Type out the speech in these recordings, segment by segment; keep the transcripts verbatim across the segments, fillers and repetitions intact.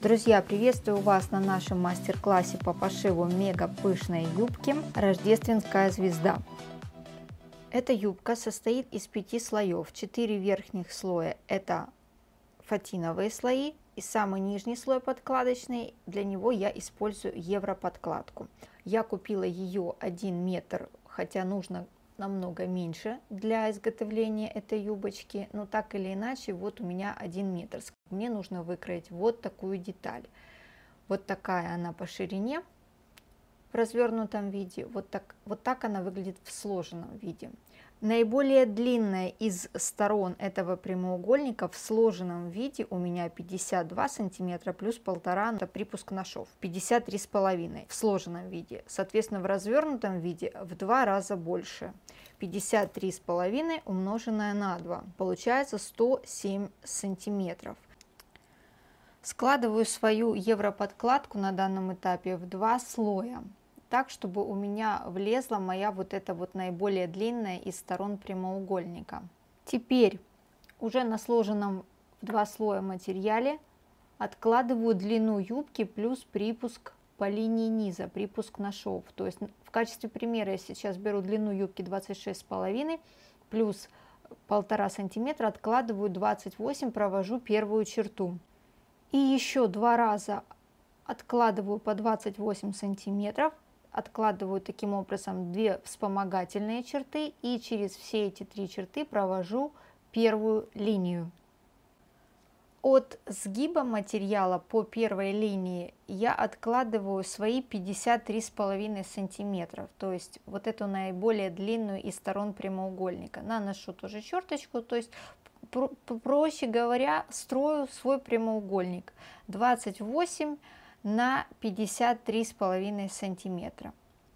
Друзья, приветствую вас на нашем мастер-классе по пошиву мега пышной юбки «Рождественская звезда». Эта юбка состоит из пяти слоев. Четыре верхних слоя – это фатиновые слои, и самый нижний слой подкладочный, для него я использую европодкладку. Я купила ее один метр, хотя нужно намного меньше для изготовления этой юбочки, но так или иначе, вот у меня один метр. Мне нужно выкроить вот такую деталь. Вот такая она по ширине в развернутом виде, вот так, вот так она выглядит в сложенном виде. Наиболее длинная из сторон этого прямоугольника в сложенном виде у меня пятьдесят два сантиметра плюс полтора, это припуск на шов, пятьдесят три с половиной в сложенном виде. Соответственно, в развернутом виде в два раза больше. пятьдесят три с половиной умноженное на два, получается сто семь сантиметров. Складываю свою европодкладку на данном этапе в два слоя, так, чтобы у меня влезла моя вот эта вот наиболее длинная из сторон прямоугольника. Теперь уже на сложенном в два слоя материале откладываю длину юбки плюс припуск по линии низа, припуск на шов. То есть в качестве примера я сейчас беру длину юбки двадцать шесть с половиной плюс полтора сантиметра, откладываю двадцать восемь, провожу первую черту. И еще два раза откладываю по двадцать восемь сантиметров, откладываю таким образом две вспомогательные черты и через все эти три черты провожу первую линию. От сгиба материала по первой линии я откладываю свои пятьдесят три с половиной сантиметров, то есть вот эту наиболее длинную из сторон прямоугольника. Наношу тоже черточку, то есть проще говоря, строю свой прямоугольник двадцать восемь на пятьдесят три с половиной сантиметра.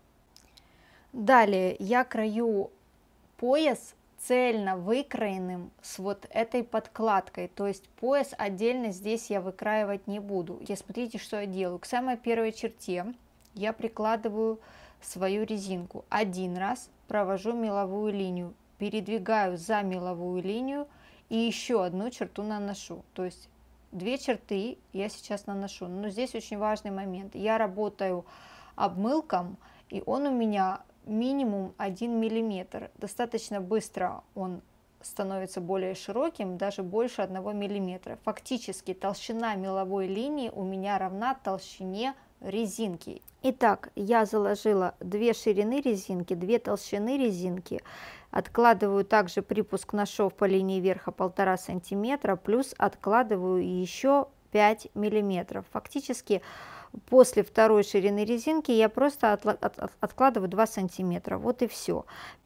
Далее я крою пояс цельно выкроенным с вот этой подкладкой, то есть пояс отдельно здесь я выкраивать не буду. И смотрите, что я делаю. К самой первой черте я прикладываю свою резинку, один раз провожу меловую линию, передвигаю за меловую линию и еще одну черту наношу, то есть две черты я сейчас наношу. Но здесь очень важный момент, я работаю обмылком, и он у меня минимум один миллиметр, достаточно быстро он становится более широким, даже больше одного миллиметра. Фактически толщина меловой линии у меня равна толщине резинки. Итак, я заложила две ширины резинки, две толщины резинки, откладываю также припуск на шов по линии верха полтора сантиметра, плюс откладываю еще пять миллиметров. Фактически после второй ширины резинки я просто от, от, от, откладываю два сантиметра, вот и все.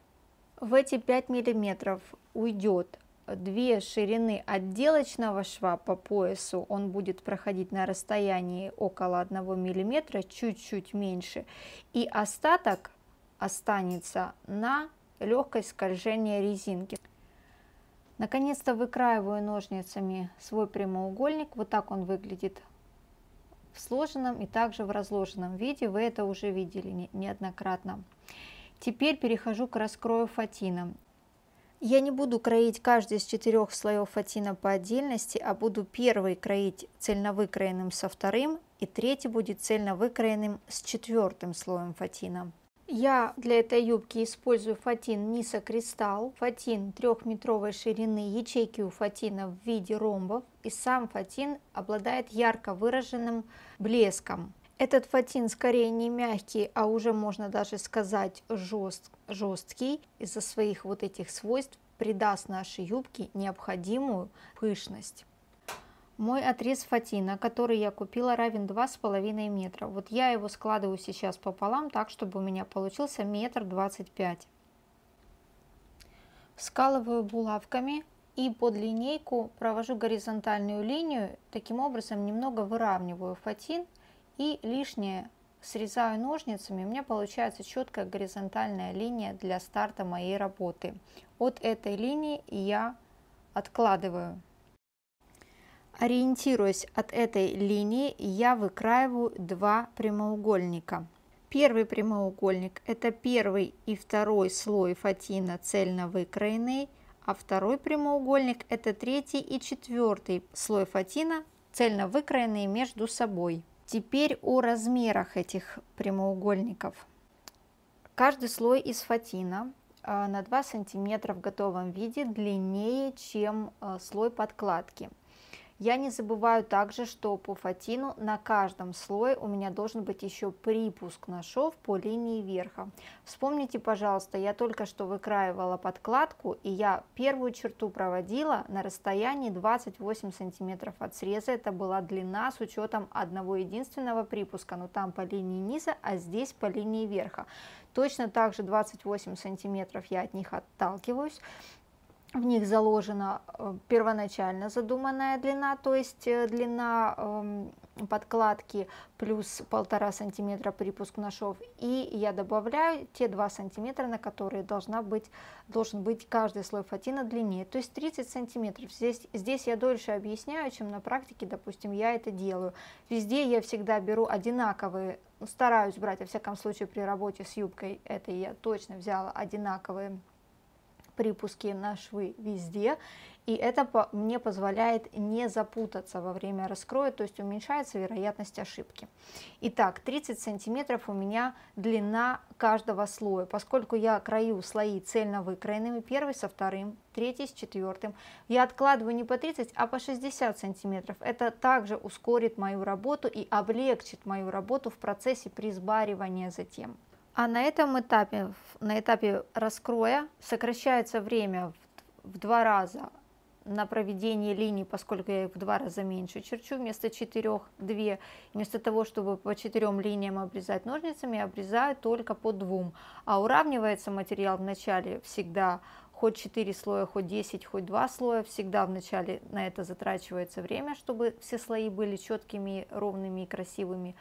В эти пять миллиметров уйдет две ширины отделочного шва по поясу, он будет проходить на расстоянии около одного миллиметра, чуть-чуть меньше, и остаток останется на легкость скольжения резинки. Наконец-то выкраиваю ножницами свой прямоугольник, вот так он выглядит в сложенном и также в разложенном виде, вы это уже видели неоднократно. Теперь перехожу к раскрою фатина. Я не буду кроить каждый из четырех слоев фатина по отдельности, а буду первый кроить цельновыкроенным со вторым, и третий будет цельновыкроенным с четвертым слоем фатина. Я для этой юбки использую фатин Ниса Кристалл, фатин трехметровой ширины, ячейки у фатина в виде ромбов, и сам фатин обладает ярко выраженным блеском. Этот фатин скорее не мягкий, а уже можно даже сказать жест, жесткий, из-за своих вот этих свойств придаст нашей юбке необходимую пышность. Мой отрез фатина, который я купила, равен два с половиной метра. Вот я его складываю сейчас пополам, так, чтобы у меня получился метр двадцать пять. Скалываю булавками и под линейку провожу горизонтальную линию, таким образом немного выравниваю фатин и лишнее срезаю ножницами. У меня получается четкая горизонтальная линия для старта моей работы. От этой линии я откладываю. Ориентируясь от этой линии, я выкраиваю два прямоугольника. Первый прямоугольник – это первый и второй слой фатина цельно выкроенный, а второй прямоугольник – это третий и четвертый слой фатина цельно выкроенные между собой. Теперь о размерах этих прямоугольников. Каждый слой из фатина на два сантиметра в готовом виде длиннее, чем слой подкладки. Я не забываю также, что по фатину на каждом слое у меня должен быть еще припуск на шов по линии верха. Вспомните, пожалуйста, я только что выкраивала подкладку, и я первую черту проводила на расстоянии двадцать восемь сантиметров от среза. Это была длина с учетом одного единственного припуска, но там по линии низа, а здесь по линии верха. Точно так же двадцать восемь сантиметров я от них отталкиваюсь. В них заложена первоначально задуманная длина, то есть длина э, подкладки плюс полтора сантиметра припуск на шов, и я добавляю те два сантиметра, на которые должна быть, должен быть каждый слой фатина длиннее, то есть тридцать сантиметров. Здесь, здесь я дольше объясняю, чем на практике, допустим, я это делаю. Везде я всегда беру одинаковые, стараюсь брать, во всяком случае при работе с юбкой, это я точно взяла одинаковые припуски на швы везде, и это по, мне позволяет не запутаться во время раскроя, то есть уменьшается вероятность ошибки. Итак, тридцать сантиметров у меня длина каждого слоя, поскольку я крою слои цельно выкроенными, первый со вторым, третий с четвертым, я откладываю не по тридцать, а по шестьдесят сантиметров. Это также ускорит мою работу и облегчит мою работу в процессе присбаривания затем. А на этом этапе, на этапе раскроя, сокращается время в, в два раза на проведение линий, поскольку я их в два раза меньше черчу, вместо четырех две. Вместо того, чтобы по четырем линиям обрезать ножницами, я обрезаю только по двум. А уравнивается материал в начале всегда, хоть четыре слоя, хоть десять, хоть два слоя, всегда в начале на это затрачивается время, чтобы все слои были четкими, ровными и красивыми.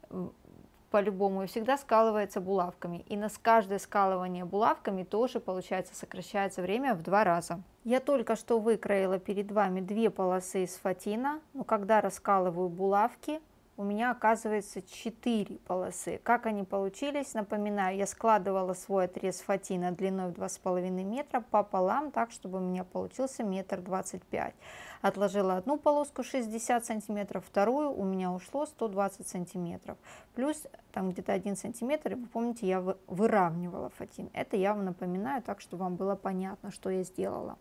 По-любому, и всегда скалывается булавками. И на каждое скалывание булавками тоже, получается, сокращается время в два раза. Я только что выкроила перед вами две полосы из фатина, но когда раскалываю булавки, у меня оказывается четыре полосы. Как они получились? Напоминаю, я складывала свой отрез фатина длиной в два с половиной метра пополам, так, чтобы у меня получился метр двадцать пять. Отложила одну полоску шестьдесят сантиметров, вторую у меня ушло сто двадцать сантиметров. Плюс там где-то один сантиметр, и вы помните, я выравнивала фатин. Это я вам напоминаю, так, чтобы вам было понятно, что я сделала.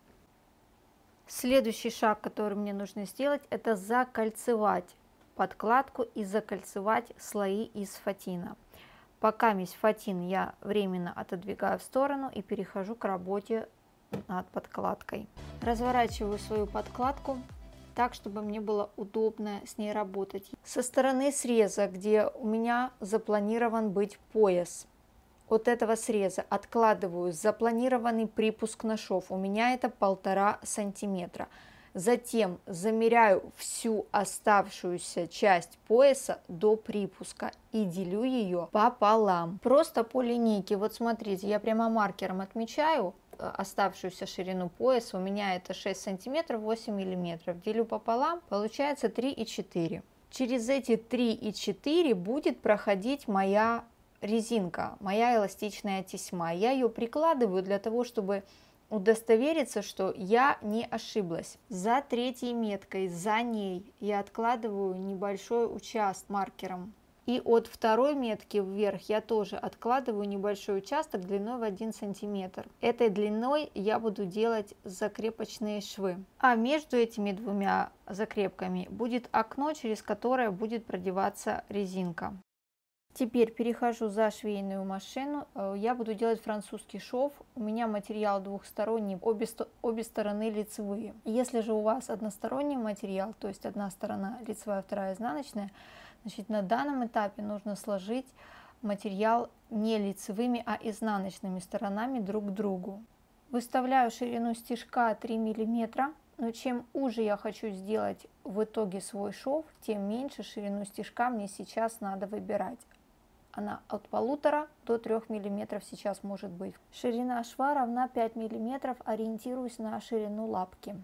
Следующий шаг, который мне нужно сделать, это закольцевать подкладку и закольцевать слои из фатина. Пока весь фатин я временно отодвигаю в сторону и перехожу к работе над подкладкой. Разворачиваю свою подкладку так, чтобы мне было удобно с ней работать. Со стороны среза, где у меня запланирован быть пояс, от этого среза откладываю запланированный припуск на шов. У меня это полтора сантиметра. Затем замеряю всю оставшуюся часть пояса до припуска и делю ее пополам. Просто по линейке. Вот смотрите, я прямо маркером отмечаю оставшуюся ширину пояса. У меня это шесть сантиметров, восемь миллиметров. Делю пополам, получается три и четыре. Через эти три и четыре будет проходить моя резинка, моя эластичная тесьма. Я ее прикладываю для того, чтобы удостовериться, что я не ошиблась. За третьей меткой, за ней я откладываю небольшой участок маркером. И от второй метки вверх я тоже откладываю небольшой участок длиной в один сантиметр. Этой длиной я буду делать закрепочные швы. А между этими двумя закрепками будет окно, через которое будет продеваться резинка. Теперь перехожу за швейную машину, я буду делать французский шов, у меня материал двухсторонний, обе, обе стороны лицевые. Если же у вас односторонний материал, то есть одна сторона лицевая, вторая изнаночная, значит на данном этапе нужно сложить материал не лицевыми, а изнаночными сторонами друг к другу. Выставляю ширину стежка три миллиметра. Но чем уже я хочу сделать в итоге свой шов, тем меньше ширину стежка мне сейчас надо выбирать. Она от полутора до трёх миллиметров сейчас может быть. Ширина шва равна пять миллиметров, ориентируюсь на ширину лапки.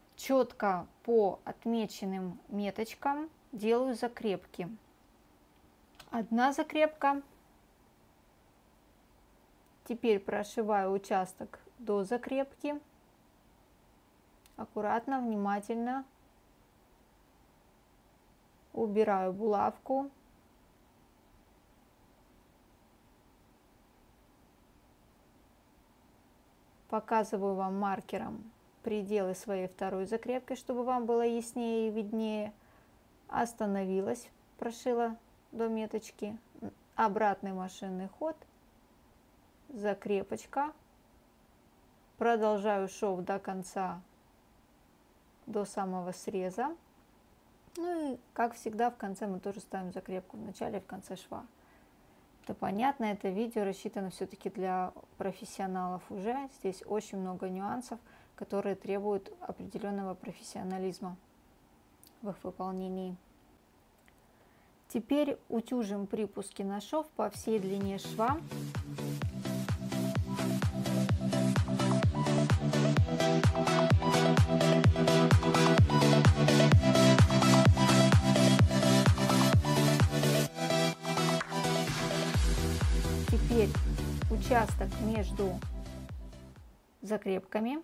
Четко по отмеченным меточкам делаю закрепки. Одна закрепка. Теперь прошиваю участок до закрепки. Аккуратно, внимательно. убираю булавку. Показываю вам маркером пределы своей второй закрепки, чтобы вам было яснее и виднее. Остановилась, прошила до меточки. Обратный машинный ход, закрепочка. Продолжаю шов до конца, до самого среза. Ну и, как всегда, в конце мы тоже ставим закрепку, в начале и в конце шва. Это понятно, это видео рассчитано все-таки для профессионалов уже. Здесь очень много нюансов, которые требуют определенного профессионализма в их выполнении. Теперь утюжим припуски на шов по всей длине шва. Теперь участок между закрепками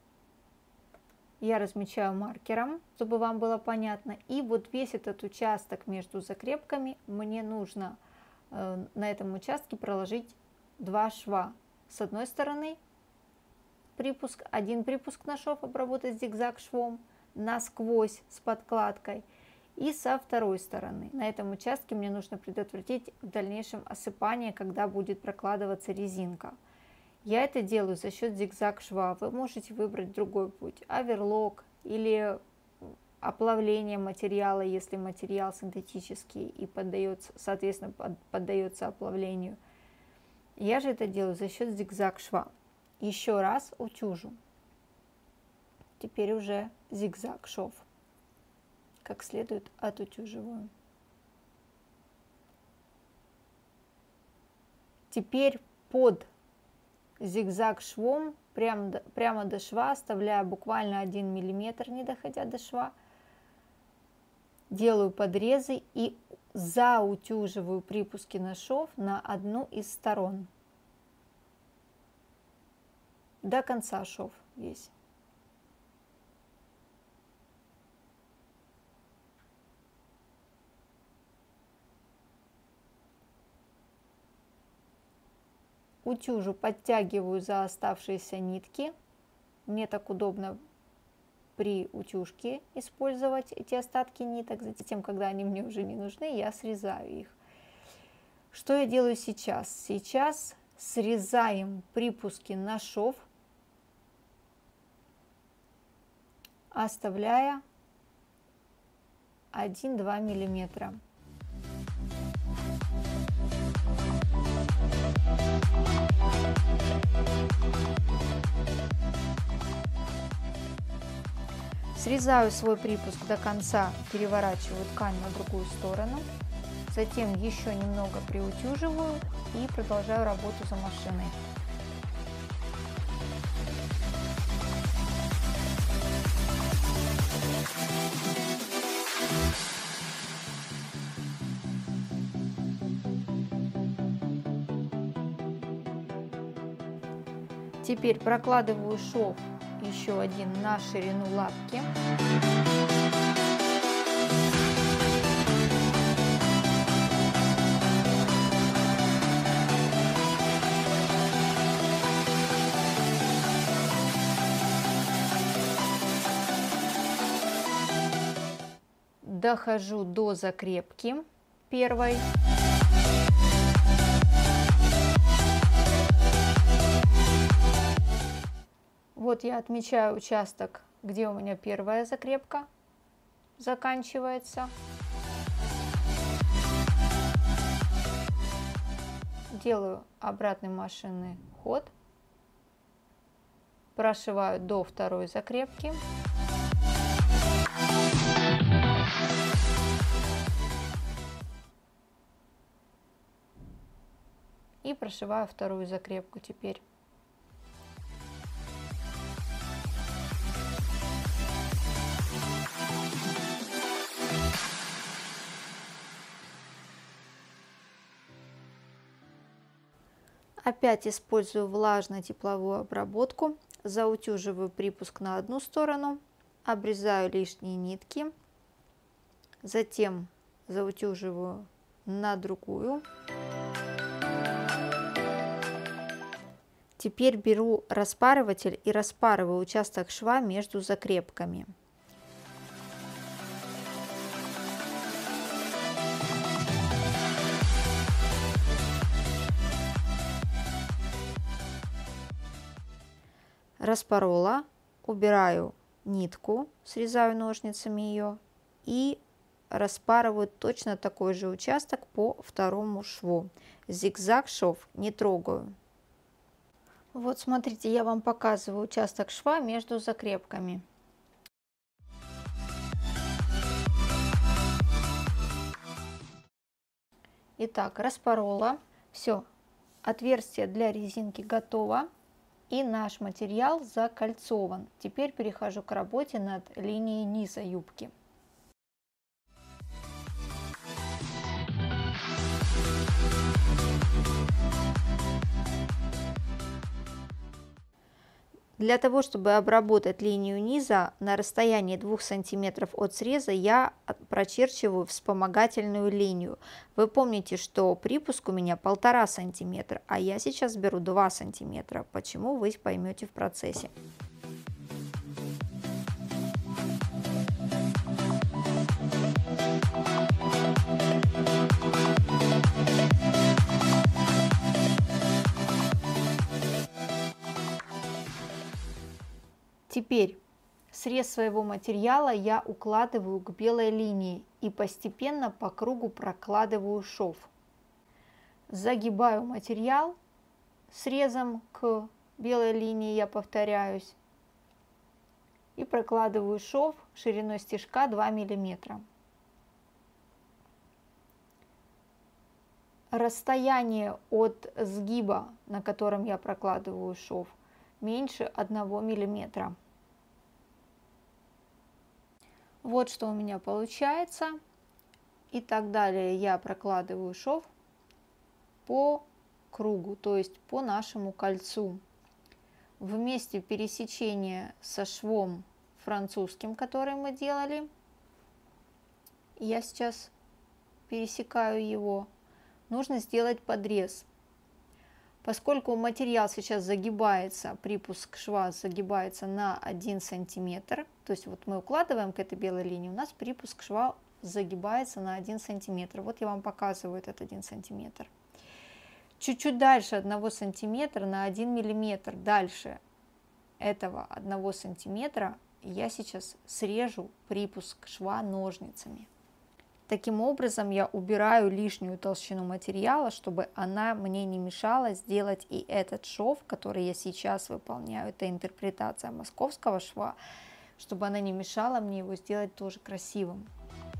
я размечаю маркером, чтобы вам было понятно. И вот весь этот участок между закрепками мне нужно э, на этом участке проложить два шва. С одной стороны припуск, один припуск на шов обработать зигзаг швом насквозь с подкладкой. И со второй стороны на этом участке мне нужно предотвратить в дальнейшем осыпание, когда будет прокладываться резинка. Я это делаю за счет зигзаг шва. Вы можете выбрать другой путь, оверлок или оплавление материала, если материал синтетический и поддается, соответственно, поддается оплавлению. Я же это делаю за счет зигзаг шва. Еще раз утюжу. Теперь уже зигзаг шов. Как следует отутюживаю. Теперь под зигзаг швом прямо до, прямо до шва, оставляя буквально один миллиметр, не доходя до шва, делаю подрезы и заутюживаю припуски на шов на одну из сторон. До конца шов весь. Утюжу, подтягиваю за оставшиеся нитки. Мне так удобно при утюжке использовать эти остатки ниток. Затем, когда они мне уже не нужны, я срезаю их. Что я делаю сейчас? Сейчас срезаем припуски на шов, оставляя один-два миллиметра. Срезаю свой припуск до конца, переворачиваю ткань на другую сторону, затем еще немного приутюживаю и продолжаю работу за машиной. Теперь прокладываю шов еще один на ширину лапки. Дохожу до закрепки первой. Вот я отмечаю участок, где у меня первая закрепка заканчивается. Делаю обратный машинный ход. Прошиваю до второй закрепки. И прошиваю вторую закрепку теперь. Опять использую влажно-тепловую обработку, заутюживаю припуск на одну сторону, обрезаю лишние нитки, затем заутюживаю на другую. Теперь беру распарыватель и распарываю участок шва между закрепками. Распорола, убираю нитку, срезаю ножницами ее и распарываю точно такой же участок по второму шву. Зигзаг шов не трогаю. Вот смотрите, я вам показываю участок шва между закрепками. Итак, распорола. Все, отверстие для резинки готово. И наш материал закольцован. Теперь перехожу к работе над линией низа юбки. Для того, чтобы обработать линию низа на расстоянии двух сантиметров от среза, я прочерчиваю вспомогательную линию. Вы помните, что припуск у меня полтора сантиметра, а я сейчас беру два сантиметра. Почему, вы поймете в процессе. Теперь срез своего материала я укладываю к белой линии и постепенно по кругу прокладываю шов. Загибаю материал срезом к белой линии, я повторяюсь, и прокладываю шов шириной стежка два миллиметра. Расстояние от сгиба, на котором я прокладываю шов, меньше одного миллиметра. Вот что у меня получается. И так далее я прокладываю шов по кругу, то есть по нашему кольцу. В месте пересечения со швом французским, который мы делали, я сейчас пересекаю его, нужно сделать подрез. Поскольку материал сейчас загибается, припуск шва загибается на один сантиметр, то есть вот мы укладываем к этой белой линии, у нас припуск шва загибается на один сантиметр. Вот я вам показываю этот один сантиметр. Чуть-чуть дальше одного сантиметра, на один миллиметр дальше этого одного сантиметра я сейчас срежу припуск шва ножницами. Таким образом я убираю лишнюю толщину материала, чтобы она мне не мешала сделать и этот шов, который я сейчас выполняю. Это интерпретация московского шва, чтобы она не мешала мне его сделать тоже красивым.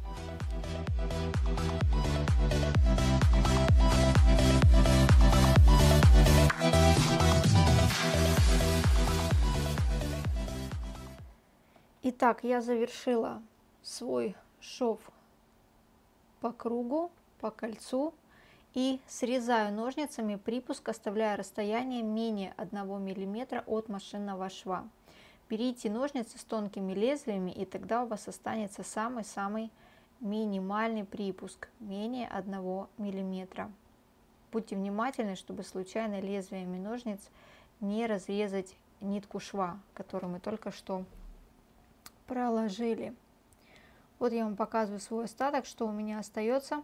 Итак, я завершила свой шов по кругу, по кольцу и срезаю ножницами припуск, оставляя расстояние менее одного миллиметра от машинного шва. Берите ножницы с тонкими лезвиями, и тогда у вас останется самый-самый минимальный припуск, менее одного миллиметра. Будьте внимательны, чтобы случайно лезвиями ножниц не разрезать нитку шва, которую мы только что проложили. Вот я вам показываю свой остаток, что у меня остается.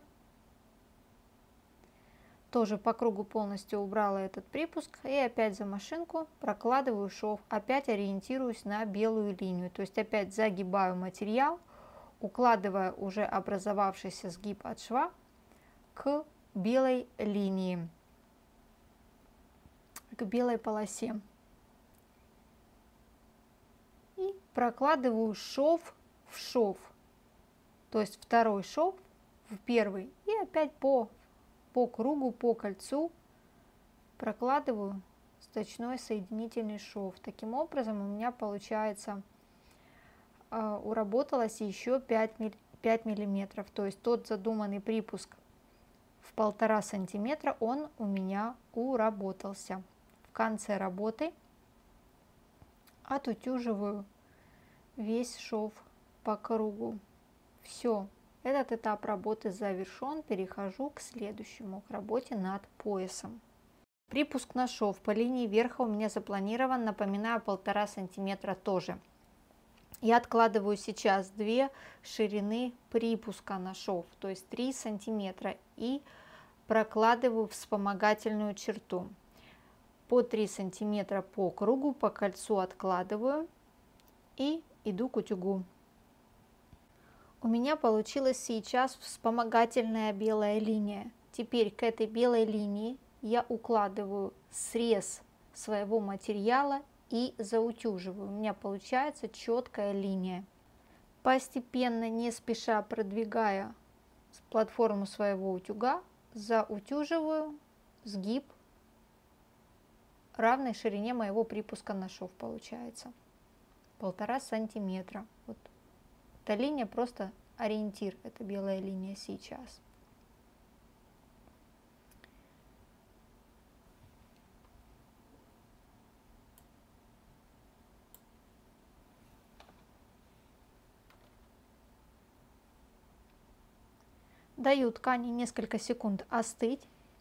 Тоже по кругу полностью убрала этот припуск. И опять за машинку прокладываю шов. Опять ориентируюсь на белую линию. То есть опять загибаю материал, укладывая уже образовавшийся сгиб от шва к белой линии, к белой полосе. И прокладываю шов в шов. То есть второй шов в первый и опять по, по кругу, по кольцу прокладываю сточной соединительный шов. Таким образом у меня получается, э, уработалось еще пять миллиметров. То есть тот задуманный припуск в полтора сантиметра, он у меня уработался. В конце работы отутюживаю весь шов по кругу. Все, Этот этап работы завершен, перехожу к следующему, к работе над поясом. Припуск на шов по линии верха у меня запланирован, напоминаю, полтора сантиметра тоже. Я откладываю сейчас две ширины припуска на шов, то есть три сантиметра, и прокладываю вспомогательную черту. По три сантиметра по кругу, по кольцу откладываю и иду к утюгу. У меня получилась сейчас вспомогательная белая линия. Теперь к этой белой линии я укладываю срез своего материала и заутюживаю. У меня получается четкая линия. Постепенно, не спеша продвигая платформу своего утюга, заутюживаю сгиб равной ширине моего припуска на шов, получается полтора сантиметра. Вот эта линия просто ориентир, это белая линия сейчас. Даю ткани несколько секунд остыть.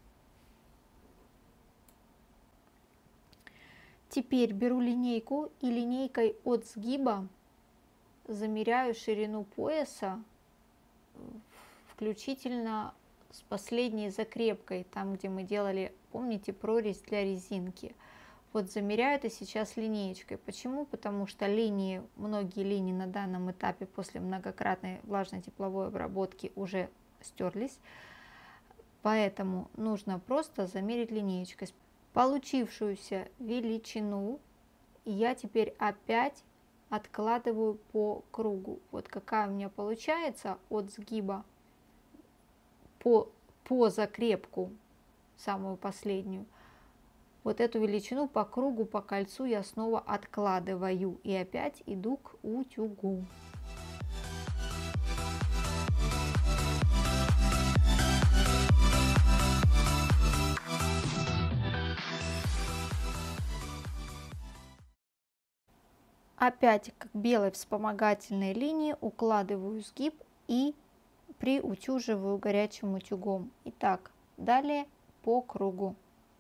Теперь беру линейку и линейкой от сгиба замеряю ширину пояса, включительно с последней закрепкой, там где мы делали, помните, прорезь для резинки. Вот замеряю это сейчас линеечкой. Почему? Потому что линии, многие линии на данном этапе после многократной влажно-тепловой обработки уже стерлись, поэтому нужно просто замерить линеечкой. Получившуюся величину я теперь опять откладываю по кругу. Вот какая у меня получается от сгиба по, по закрепку, самую последнюю. Вот эту величину по кругу, по кольцу я снова откладываю и опять иду к утюгу. Опять к белой вспомогательной линии укладываю сгиб и приутюживаю горячим утюгом. Итак, далее по кругу.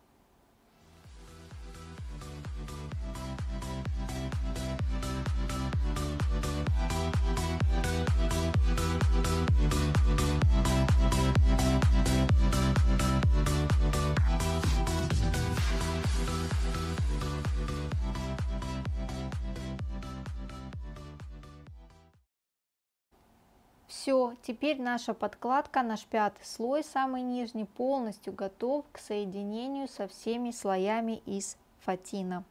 Все, теперь наша подкладка, наш пятый слой, самый нижний, полностью готов к соединению со всеми слоями из фатина.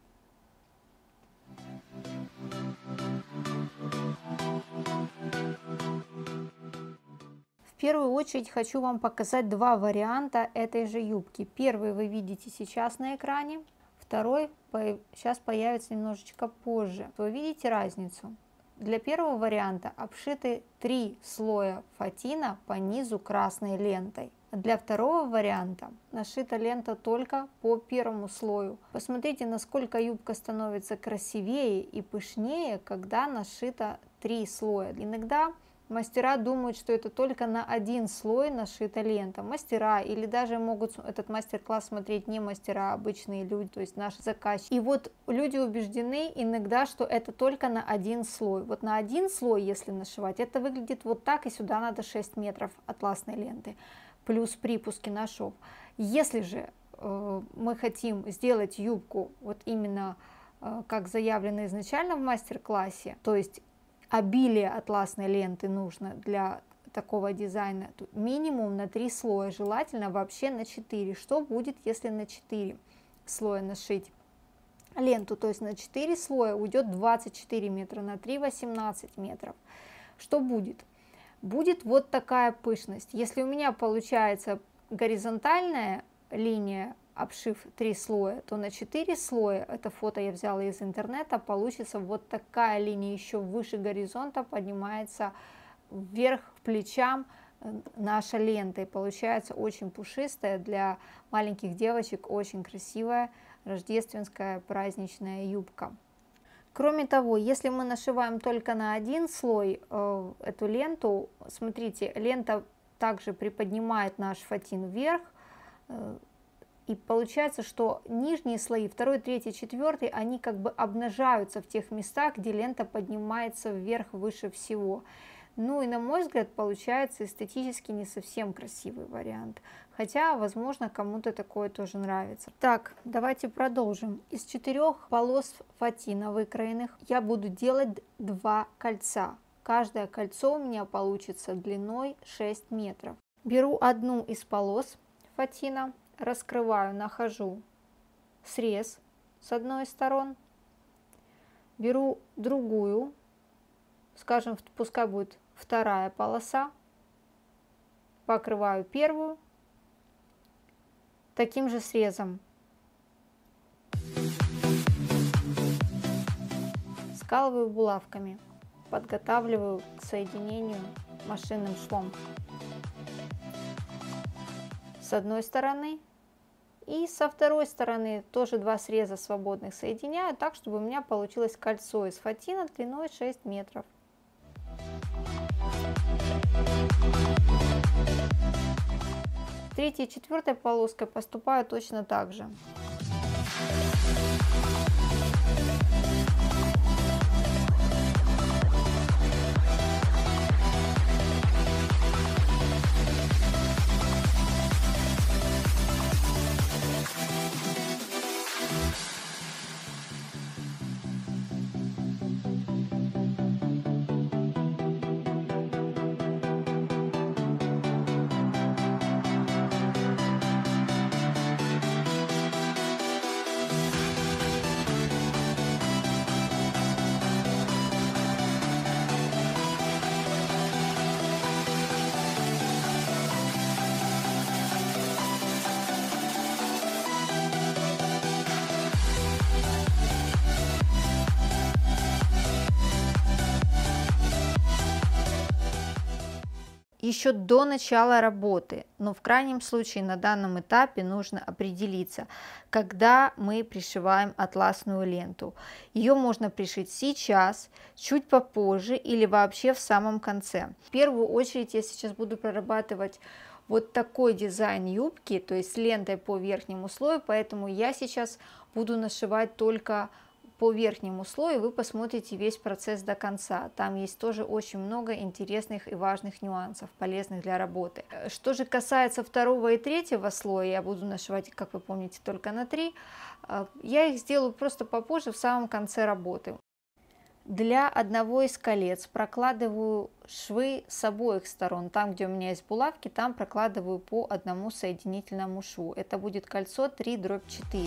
В первую очередь хочу вам показать два варианта этой же юбки. Первый вы видите сейчас на экране, второй сейчас появится немножечко позже. Вы видите разницу? Для первого варианта обшиты три слоя фатина по низу красной лентой. Для второго варианта нашита лента только по первому слою. Посмотрите, насколько юбка становится красивее и пышнее, когда нашита три слоя. Иногда мастера думают, что это только на один слой нашита лента. Мастера, или даже могут этот мастер-класс смотреть не мастера, а обычные люди, то есть наши заказчики. И вот люди убеждены иногда, что это только на один слой. Вот на один слой, если нашивать, это выглядит вот так, и сюда надо шесть метров атласной ленты, плюс припуски на шов. Если же э, мы хотим сделать юбку вот именно э, как заявлено изначально в мастер-классе, то есть обилие атласной ленты нужно для такого дизайна, минимум на три слоя, желательно вообще на четыре. Что будет, если на четыре слоя нашить ленту? То есть на четыре слоя уйдет двадцать четыре метра, на три восемнадцать метров. Что будет? Будет вот такая пышность. Если у меня получается горизонтальная линия, обшив три слоя, то на четыре слоя, это фото я взяла из интернета, получится вот такая линия, еще выше горизонта поднимается вверх к плечам наша лента, и получается очень пушистая, для маленьких девочек очень красивая рождественская праздничная юбка. Кроме того, если мы нашиваем только на один слой э, эту ленту, смотрите, лента также приподнимает наш фатин вверх, э, и получается, что нижние слои, второй, третий, четвертый, они как бы обнажаются в тех местах, где лента поднимается вверх выше всего. Ну и на мой взгляд, получается эстетически не совсем красивый вариант. Хотя, возможно, кому-то такое тоже нравится. Так, давайте продолжим. Из четырех полос фатина выкроенных я буду делать два кольца. Каждое кольцо у меня получится длиной шесть метров. Беру одну из полос фатина, раскрываю, нахожу срез с одной из сторон. Беру другую, скажем, пускай будет вторая полоса, покрываю первую таким же срезом. Скалываю булавками, подготавливаю к соединению машинным швом с одной стороны, и со второй стороны тоже два среза свободных соединяю так, чтобы у меня получилось кольцо из фатина длиной шесть метров. Третьей и четвертой полоской поступаю точно так же. Еще до начала работы, но в крайнем случае на данном этапе нужно определиться, когда мы пришиваем атласную ленту. Ее можно пришить сейчас, чуть попозже или вообще в самом конце. В первую очередь я сейчас буду прорабатывать вот такой дизайн юбки, то есть с лентой по верхнему слою, поэтому я сейчас буду нашивать только по верхнему слою, вы посмотрите весь процесс до конца. Там есть тоже очень много интересных и важных нюансов, полезных для работы. Что же касается второго и третьего слоя, я буду нашивать, как вы помните, только на три. Я их сделаю просто попозже, в самом конце работы. Для одного из колец прокладываю швы с обоих сторон. Там, где у меня есть булавки, там прокладываю по одному соединительному шву. Это будет кольцо три дробь четыре.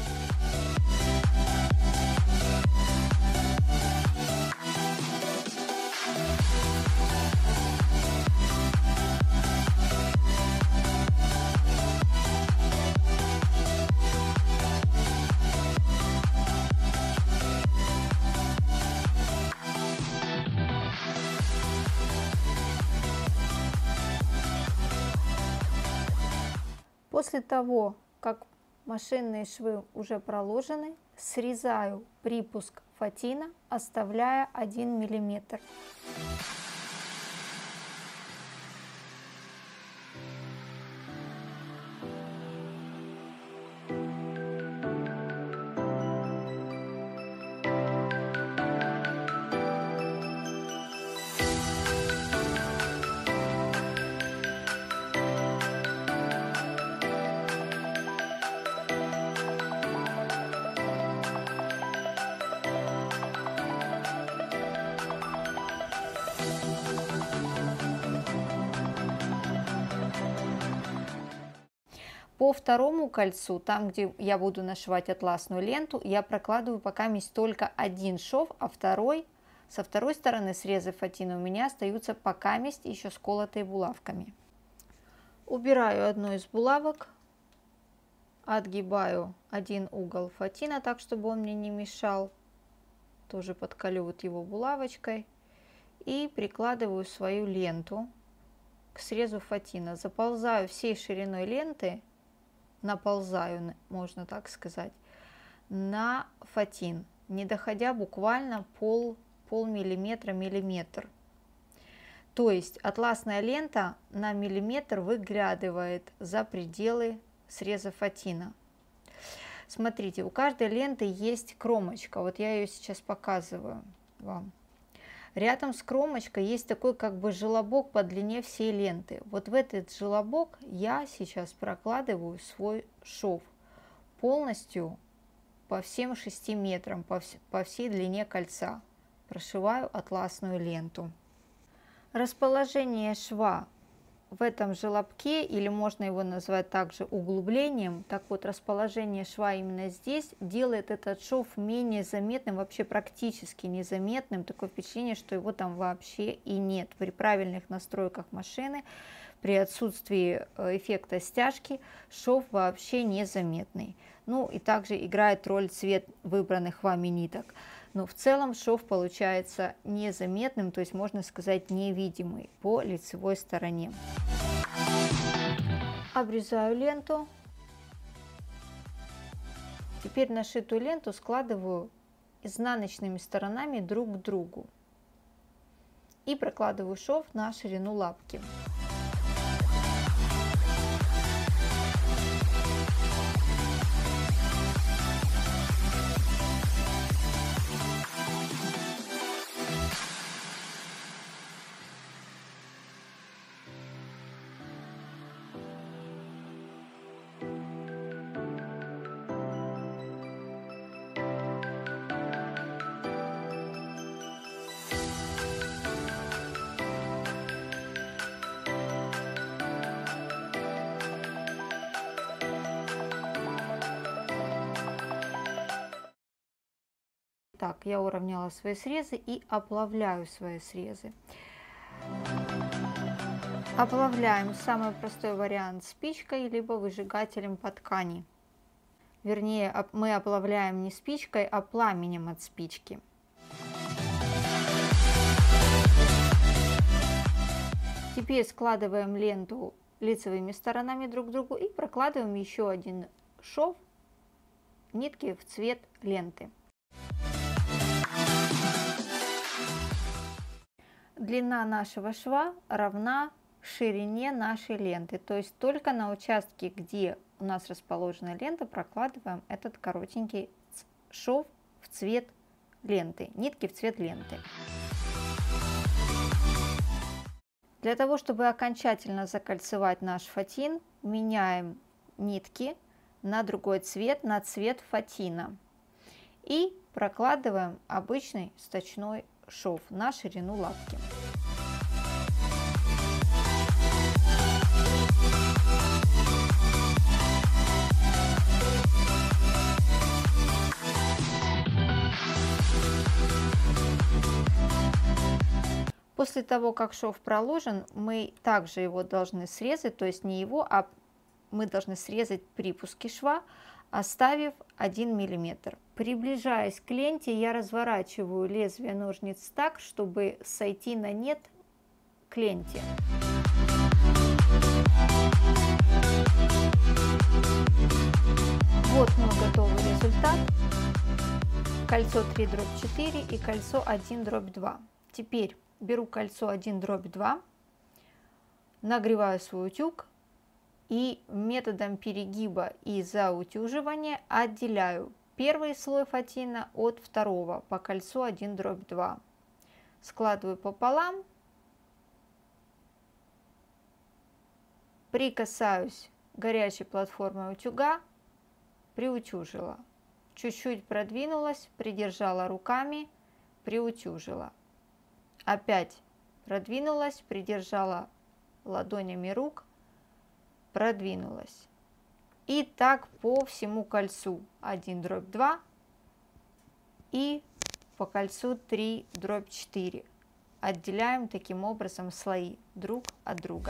После того, как машинные швы уже проложены, срезаю припуск фатина, оставляя один миллиметр. По второму кольцу, там, где я буду нашивать атласную ленту, я прокладываю пока месть только один шов, а второй, со второй стороны срезы фатина у меня остаются пока месть еще сколотые булавками. Убираю одну из булавок, отгибаю один угол фатина так, чтобы он мне не мешал, тоже подколю вот его булавочкой и прикладываю свою ленту к срезу фатина, заползаю всей шириной ленты, наползаю, можно так сказать, на фатин. не доходя буквально пол, пол миллиметра, миллиметр. То есть атласная лента на миллиметр выглядывает за пределы среза фатина. Смотрите, у каждой ленты есть кромочка, вот я ее сейчас показываю вам. Рядом с кромочкой есть такой как бы желобок по длине всей ленты. Вот в этот желобок я сейчас прокладываю свой шов полностью по всем шести метрам, по, вс по всей длине кольца. Прошиваю атласную ленту. Расположение шва в этом желобке, или можно его назвать также углублением, так вот, расположение шва именно здесь делает этот шов менее заметным, вообще практически незаметным. Такое впечатление, что его там вообще и нет. При правильных настройках машины, при отсутствии эффекта стяжки, шов вообще незаметный. Ну и также играет роль цвет выбранных вами ниток. Но в целом шов получается незаметным, то есть можно сказать невидимый по лицевой стороне. Обрезаю ленту. Теперь нашитую ленту складываю изнаночными сторонами друг к другу и прокладываю шов на ширину лапки. Так, я уравняла свои срезы и оплавляю свои срезы. Оплавляем самый простой вариант спичкой, либо выжигателем по ткани. Вернее, мы оплавляем не спичкой, а пламенем от спички. Теперь складываем ленту лицевыми сторонами друг к другу и прокладываем еще один шов нитки в цвет ленты. Длина нашего шва равна ширине нашей ленты, то есть только на участке, где у нас расположена лента, прокладываем этот коротенький шов в цвет ленты, нитки в цвет ленты. Для того, чтобы окончательно закольцевать наш фатин, меняем нитки на другой цвет, на цвет фатина, и прокладываем обычный сточной шов на ширину лапки. После того, как шов проложен, мы также его должны срезать, то есть не его, а мы должны срезать припуски шва, оставив один миллиметр. Приближаясь к ленте, я разворачиваю лезвие ножниц так, чтобы сойти на нет к ленте. Вот мой готовый результат. Кольцо три дробь четыре и кольцо один дробь два. Теперь беру кольцо один дробь два, нагреваю свой утюг и методом перегиба и заутюживания отделяю первый слой фатина от второго по кольцу один дробь два. Складываю пополам, прикасаюсь горячей платформой утюга, приутюжила. Чуть-чуть продвинулась, придержала руками, приутюжила. Опять продвинулась, придержала ладонями рук, продвинулась. И так по всему кольцу один дробь два и по кольцу три дробь четыре. Отделяем таким образом слои друг от друга.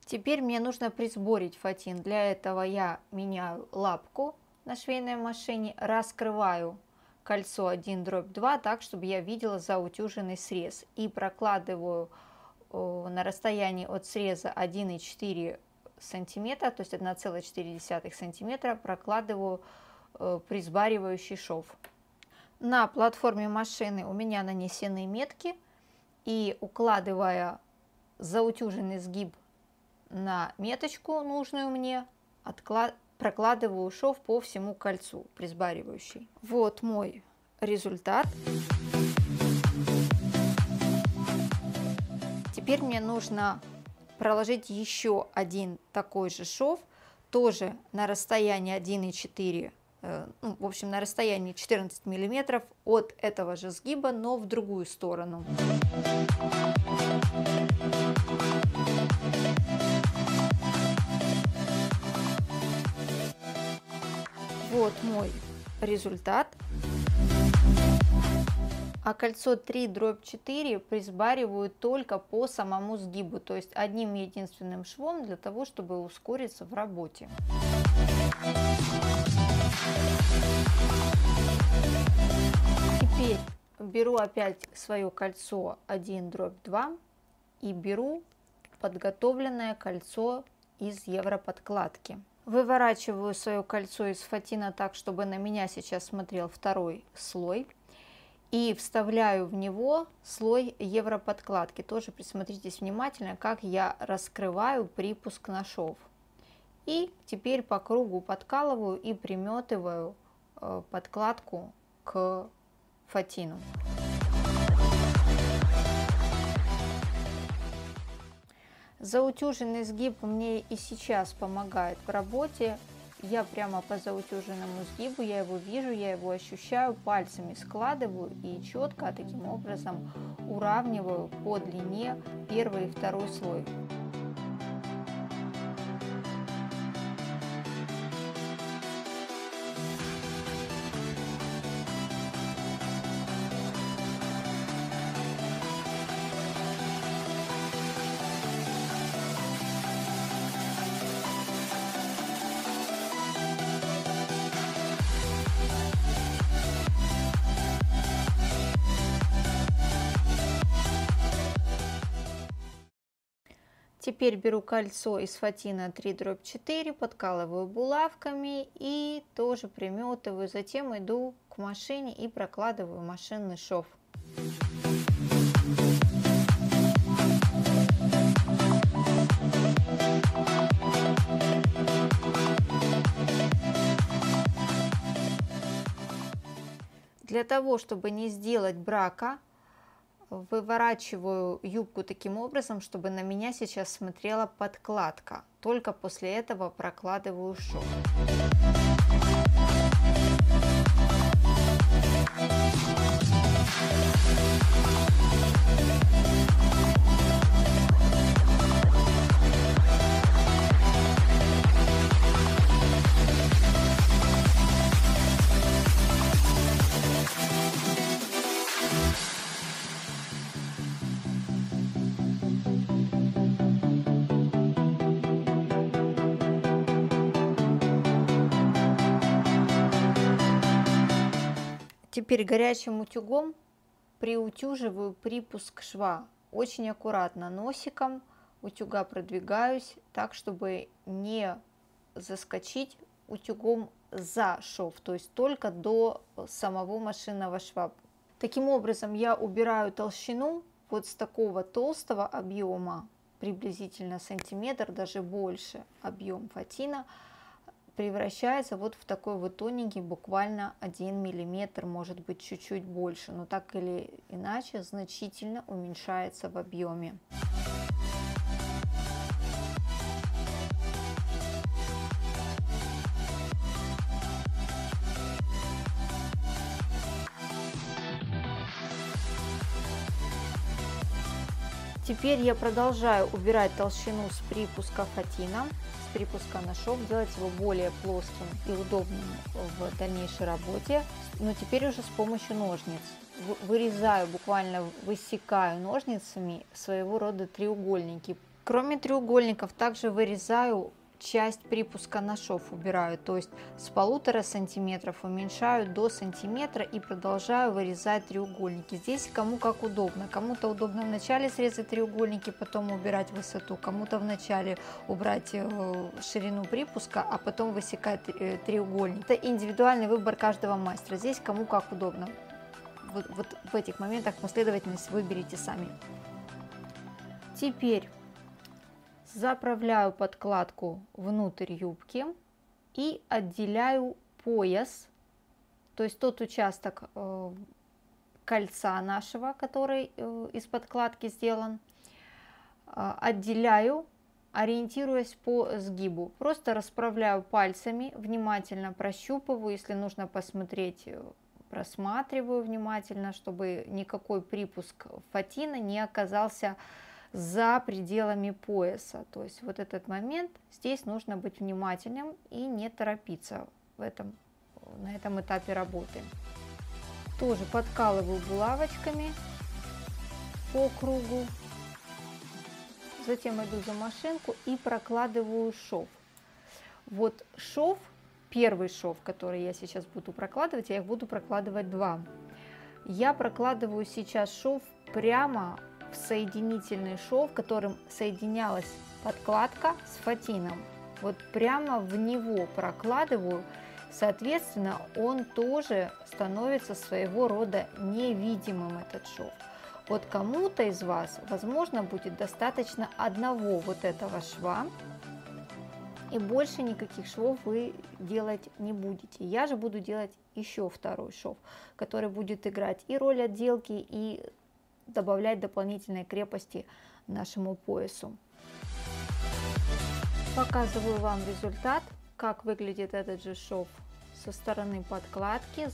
Теперь мне нужно присборить фатин. Для этого я меняю лапку на швейной машине, раскрываю кольцо один дробь два так, чтобы я видела заутюженный срез, и прокладываю на расстоянии от среза один и четыре сантиметра, то есть одна целая четыре десятых сантиметра, прокладываю присбаривающий шов. На платформе машины у меня нанесены метки, и укладывая заутюженный сгиб на меточку нужную мне, отклад... прокладываю шов по всему кольцу присбаривающий. Вот мой результат. Теперь мне нужно проложить еще один такой же шов, тоже на расстоянии один и четыре, ну, в общем, на расстоянии четырнадцать миллиметров от этого же сгиба, но в другую сторону. Вот мой результат. А кольцо три дробь четыре присбариваю только по самому сгибу, то есть одним единственным швом, для того, чтобы ускориться в работе. Теперь беру опять свое кольцо один дробь два и беру подготовленное кольцо из европодкладки. Выворачиваю свое кольцо из фатина так, чтобы на меня сейчас смотрел второй слой. И вставляю в него слой европодкладки. Тоже присмотритесь внимательно, как я раскрываю припуск на шов. И теперь по кругу подкалываю и приметываю подкладку к фатину. Заутюженный сгиб мне и сейчас помогает в работе. Я прямо по заутюженному сгибу, я его вижу, я его ощущаю, пальцами складываю и четко таким образом уравниваю по длине первый и второй слой. Теперь беру кольцо из фатина три дробь четыре, подкалываю булавками и тоже приметываю. Затем иду к машине и прокладываю машинный шов. Для того, чтобы не сделать брака, выворачиваю юбку таким образом, чтобы на меня сейчас смотрела подкладка. Только после этого прокладываю шов. Теперь горячим утюгом приутюживаю припуск шва. Очень аккуратно носиком утюга продвигаюсь так, чтобы не заскочить утюгом за шов, то есть только до самого машинного шва. Таким образом я убираю толщину вот с такого толстого объема, приблизительно сантиметр, даже больше объем фатина, превращается вот в такой вот тоненький, буквально один миллиметр, может быть чуть-чуть больше, но так или иначе значительно уменьшается в объеме. Теперь я продолжаю убирать толщину с припуска фатина, с припуска на шов, делать его более плоским и удобным в дальнейшей работе, но теперь уже с помощью ножниц. Вырезаю, буквально высекаю ножницами своего рода треугольники, Кроме треугольников, также вырезаю часть припуска на шов, убираю, то есть с полутора сантиметров уменьшаю до сантиметра и продолжаю вырезать треугольники. Здесь кому как удобно. Кому-то удобно вначале срезать треугольники, потом убирать высоту, кому-то вначале убрать ширину припуска, а потом высекать треугольник. Это индивидуальный выбор каждого мастера. Здесь кому как удобно. Вот, вот в этих моментах последовательность выберите сами. Теперь заправляю подкладку внутрь юбки и отделяю пояс, то есть тот участок э, кольца нашего, который э, из подкладки сделан, э, отделяю, ориентируясь по сгибу. Просто расправляю пальцами, внимательно прощупываю, если нужно посмотреть, просматриваю внимательно, чтобы никакой припуск фатина не оказался за пределами пояса. То есть вот этот момент, здесь нужно быть внимательным и не торопиться в этом, на этом этапе работы. Тоже подкалываю булавочками по кругу, затем иду за машинку и прокладываю шов. Вот шов, первый шов, который я сейчас буду прокладывать, я их буду прокладывать два. Я прокладываю сейчас шов прямо в соединительный шов, которым соединялась подкладка с фатином. Вот прямо в него прокладываю, соответственно, он тоже становится своего рода невидимым, этот шов. Вот кому-то из вас, возможно, будет достаточно одного вот этого шва, и больше никаких швов вы делать не будете. Я же буду делать еще второй шов, который будет играть и роль отделки, и добавлять дополнительной крепости нашему поясу. Показываю вам результат, как выглядит этот же шов со стороны подкладки.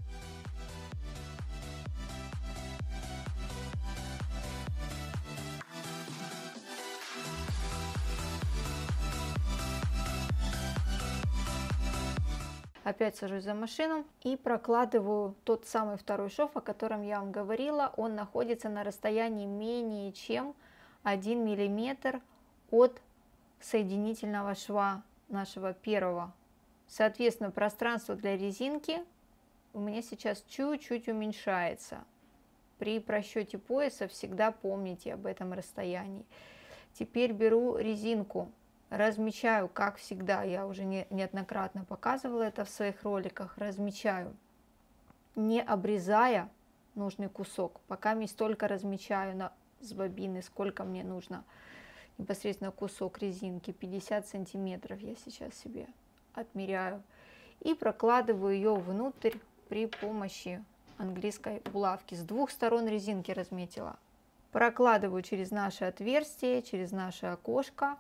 Опять сажусь за машину и прокладываю тот самый второй шов, о котором я вам говорила. Он находится на расстоянии менее чем один миллиметр от соединительного шва нашего первого. Соответственно, пространство для резинки у меня сейчас чуть-чуть уменьшается. При просчете пояса всегда помните об этом расстоянии. Теперь беру резинку. Размечаю, как всегда, я уже не, неоднократно показывала это в своих роликах, размечаю, не обрезая нужный кусок, пока не столько размечаю на, с бобины, сколько мне нужно непосредственно кусок резинки, пятьдесят сантиметров я сейчас себе отмеряю, и прокладываю ее внутрь при помощи английской булавки. С двух сторон резинки разметила. Прокладываю через наше отверстие, через наше окошко.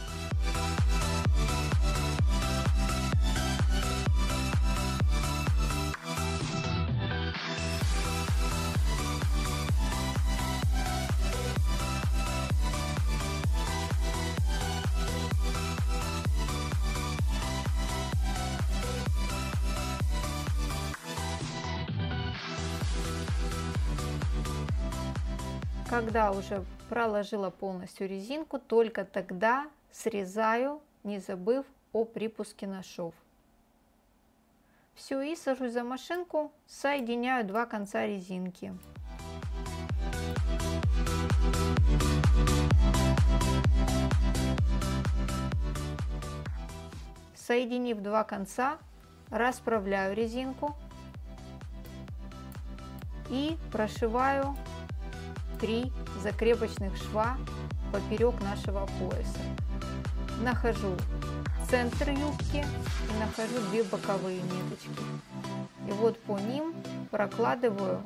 Когда уже проложила полностью резинку, только тогда срезаю, не забыв о припуске на шов. Все, и сажусь за машинку, соединяю два конца резинки. Соединив два конца, расправляю резинку и прошиваю три закрепочных шва поперек нашего пояса. Нахожу центр юбки и нахожу две боковые ниточки. И вот по ним прокладываю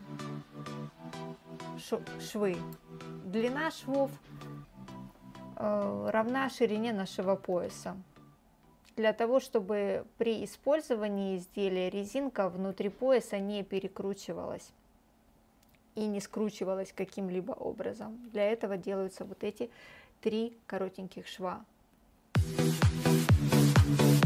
швы. Длина швов э, равна ширине нашего пояса. Для того, чтобы при использовании изделия резинка внутри пояса не перекручивалась и не скручивалась каким-либо образом. Для этого делаются вот эти три коротеньких шва.